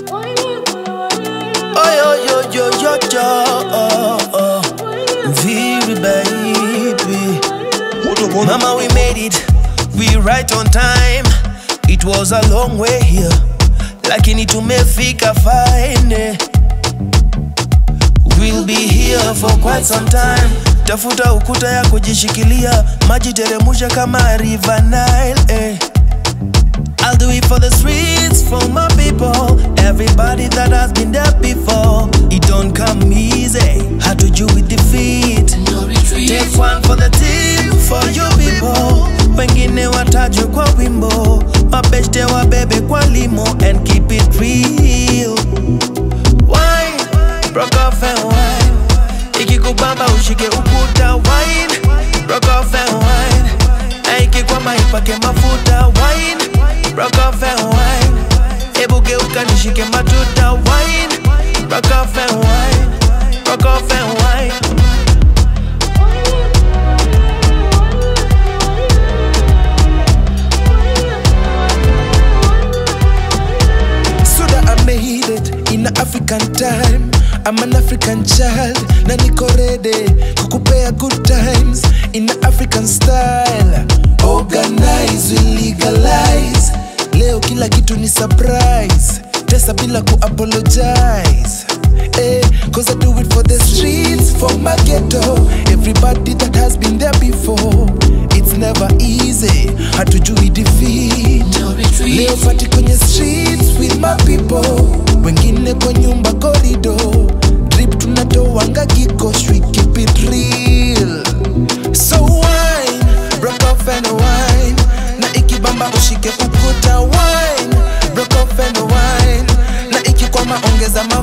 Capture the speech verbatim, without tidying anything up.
Oh yo yo yo yo yo, oh, oh. Very baby. Mama, we made it, we right on time. It was a long way here, lakini tumefika fine. We'll be here for quite some time. Tafuta ukuta ya kujishikilia, maji teremusha kama River Nile, eh. I'll do it for the streets, for my people, everybody that has been there before. It don't come easy, how to do with defeat. No retreat. Take one for the team, for you people. Wengine watajwe kwa wimbo, mabeshte wa bebe kwa limo, and keep it real. Wine, rock off and wine. Ikikubamba ushike ukuta, wine, rock off and wine. Na ikikwama ipake mafuta, wine, rock off and wine. Ebu geuka nishike matuta, wine, rock off and wine, rock off and wine. So that I made it in African time. I'm an African child, na niko ready kukupea good times in African style. Organize, we legalize. Leo kila kitu ni surprise. Tesa bila ku apologize. Eh, cause I do it for the streets, for my ghetto. Everybody that has been there before. It's never easy, hatujui defeat. No retreat. Leo fati kwenye streets with my people. Wengine kwa nyumba corridor. Drip tunatoanga kikosh, we keep it real. So wine, rock off and wine. Na ikibamba ushike ukuta, wine, rock off and wine. Na ikikwama ongeza ma